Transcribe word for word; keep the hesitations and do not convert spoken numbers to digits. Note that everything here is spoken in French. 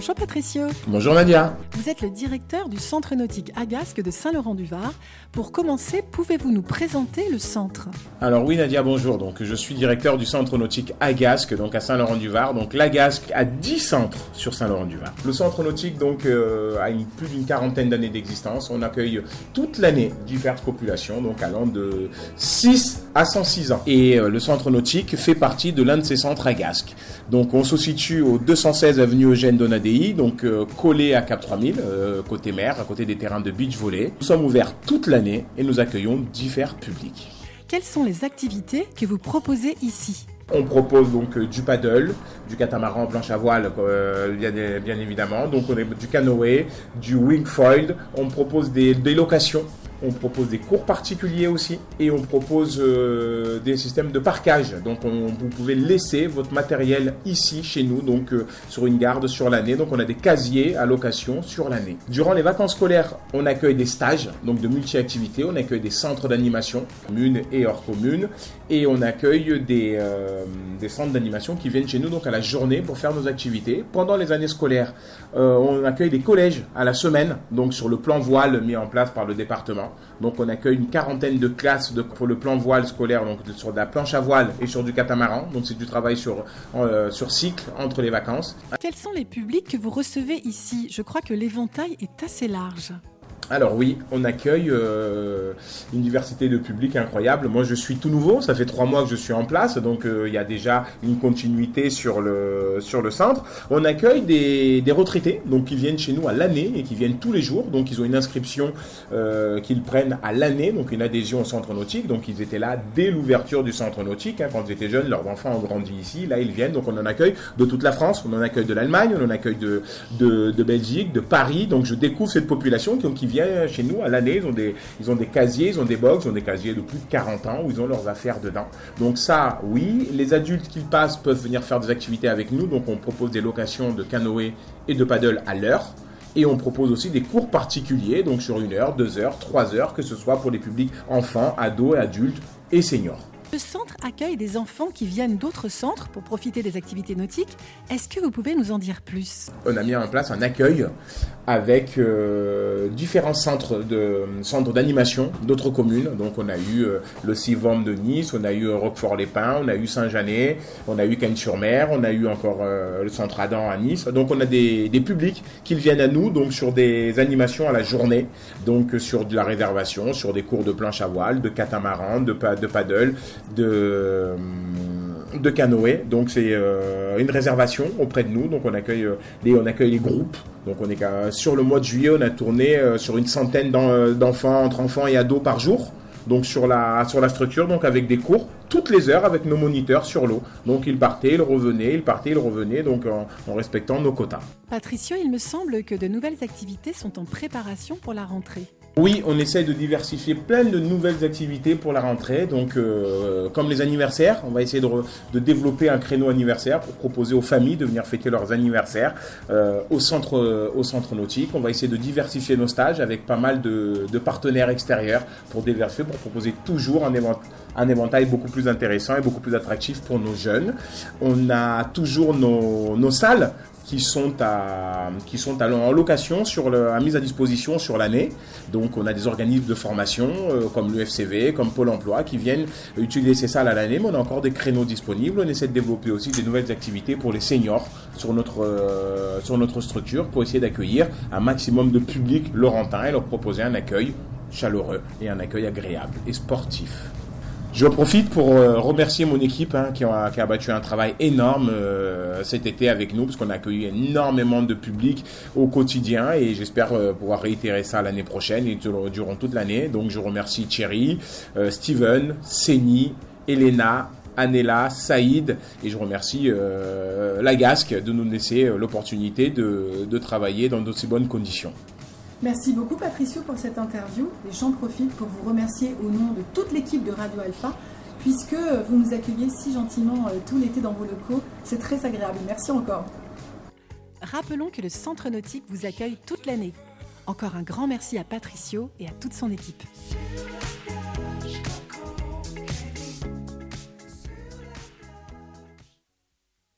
Bonjour Patricio. Bonjour Nadia. Vous êtes le directeur du centre nautique Agasque de Saint-Laurent-du-Var. Pour commencer, pouvez-vous nous présenter le centre ? Alors oui Nadia, bonjour. Donc je suis directeur du centre nautique Agasque, donc à Saint-Laurent-du-Var. Donc l'Agasque a dix centres sur Saint-Laurent-du-Var. Le centre nautique donc euh, a une, plus d'une quarantaine d'années d'existence. On accueille toute l'année diverses populations, donc allant de six à cent six ans. Et euh, le centre nautique fait partie de l'un de ces centres Agasque. Donc on se situe au deux cent seize avenue Eugène Donadei, donc euh, collé à Cap trois mille, euh, côté mer, à côté des terrains de beach volley. Nous sommes ouverts toute l'année et nous accueillons divers publics. Quelles sont les activités que vous proposez ici ? On propose donc euh, du paddle, du catamaran planche à voile, euh, bien, bien évidemment. Donc on a du canoë, du wingfoil. On propose des, des locations. On propose des cours particuliers aussi et on propose euh, des systèmes de parquage. Donc on, vous pouvez laisser votre matériel ici chez nous, donc euh, sur une garde sur l'année. Donc on a des casiers à location sur l'année. Durant les vacances scolaires, on accueille des stages, donc de multi-activités. On accueille des centres d'animation, communes et hors communes. Et on accueille des, euh, des centres d'animation qui viennent chez nous donc à la journée pour faire nos activités. Pendant les années scolaires, euh, on accueille des collèges à la semaine, donc sur le plan voile mis en place par le département. Donc on accueille une quarantaine de classes de, pour le plan voile scolaire, donc de, sur de la planche à voile et sur du catamaran. Donc c'est du travail sur, euh, sur cycle entre les vacances. Quels sont les publics que vous recevez ici ? Je crois que l'éventail est assez large. Alors oui, on accueille euh, une diversité de publics incroyable. Moi, je suis tout nouveau, ça fait trois mois que je suis en place, donc il euh, y a déjà une continuité sur le sur le centre. On accueille des, des retraités, donc qui viennent chez nous à l'année et qui viennent tous les jours. Donc ils ont une inscription euh, qu'ils prennent à l'année, donc une adhésion au centre nautique. Donc ils étaient là dès l'ouverture du centre nautique, hein, quand ils étaient jeunes, leurs enfants ont grandi ici. Là, ils viennent, donc on en accueille de toute la France, on en accueille de l'Allemagne, on en accueille de de, de Belgique, de Paris. Donc je découvre cette population qui, qui vient chez nous à l'année, ils ont des, ils ont des casiers, ils ont des box, ils ont des casiers de plus de quarante ans où ils ont leurs affaires dedans. Donc ça, oui, les adultes qui passent peuvent venir faire des activités avec nous, donc on propose des locations de canoë et de paddle à l'heure. Et on propose aussi des cours particuliers, donc sur une heure, deux heures, trois heures, que ce soit pour les publics enfants, ados, adultes et seniors. Le centre accueille des enfants qui viennent d'autres centres pour profiter des activités nautiques. Est-ce que vous pouvez nous en dire plus ? On a mis en place un accueil avec euh, différents centres de centres d'animation d'autres communes. Donc on a eu euh, le Sivom de Nice, on a eu euh, Roquefort-les-Pins, on a eu Saint-Janet, on a eu Cannes-sur-Mer, on a eu encore euh, le centre Adam à Nice. Donc on a des, des publics qui viennent à nous donc sur des animations à la journée, donc sur de la réservation, sur des cours de planche à voile, de catamaran, de, de paddle, de, de canoë. Donc c'est euh, une réservation auprès de nous. Donc on accueille euh, les, on accueille les groupes. Donc on est euh, sur le mois de juillet, on a tourné euh, sur une centaine d'en, d'enfants, entre enfants et ados par jour. Donc sur la, sur la structure, donc avec des cours toutes les heures avec nos moniteurs sur l'eau. Donc ils partaient, ils revenaient, ils partaient, ils revenaient, donc en, en respectant nos quotas. Patricio, il me semble que de nouvelles activités sont en préparation pour la rentrée. Oui, on essaie de diversifier plein de nouvelles activités pour la rentrée. Donc, euh, comme les anniversaires, on va essayer de, re, de développer un créneau anniversaire pour proposer aux familles de venir fêter leurs anniversaires euh, au centre, euh, au centre nautique. On va essayer de diversifier nos stages avec pas mal de, de partenaires extérieurs pour diversifier, pour proposer toujours un éventail, un éventail beaucoup plus intéressant et beaucoup plus attractif pour nos jeunes. On a toujours nos, nos salles qui sont à qui sont à, en location sur le, à mise à disposition sur l'année. Donc on a des organismes de formation euh, comme l'U F C V, comme Pôle Emploi qui viennent utiliser ces salles à l'année, mais on a encore des créneaux disponibles. On essaie de développer aussi des nouvelles activités pour les seniors sur notre euh, sur notre structure pour essayer d'accueillir un maximum de public laurentin et leur proposer un accueil chaleureux et un accueil agréable et sportif. Je profite pour euh, remercier mon équipe hein, qui, a, qui a battu un travail énorme euh, cet été avec nous parce qu'on a accueilli énormément de public au quotidien et j'espère euh, pouvoir réitérer ça l'année prochaine et durant toute l'année. Donc je remercie Thierry, euh, Steven, Séni, Elena, Anela, Saïd et je remercie euh, l'Agasque de nous laisser euh, l'opportunité de, de travailler dans d'aussi bonnes conditions. Merci beaucoup Patricio pour cette interview et j'en profite pour vous remercier au nom de toute l'équipe de Radio Alpha puisque vous nous accueillez si gentiment tout l'été dans vos locaux. C'est très agréable. Merci encore. Rappelons que le centre nautique vous accueille toute l'année. Encore un grand merci à Patricio et à toute son équipe.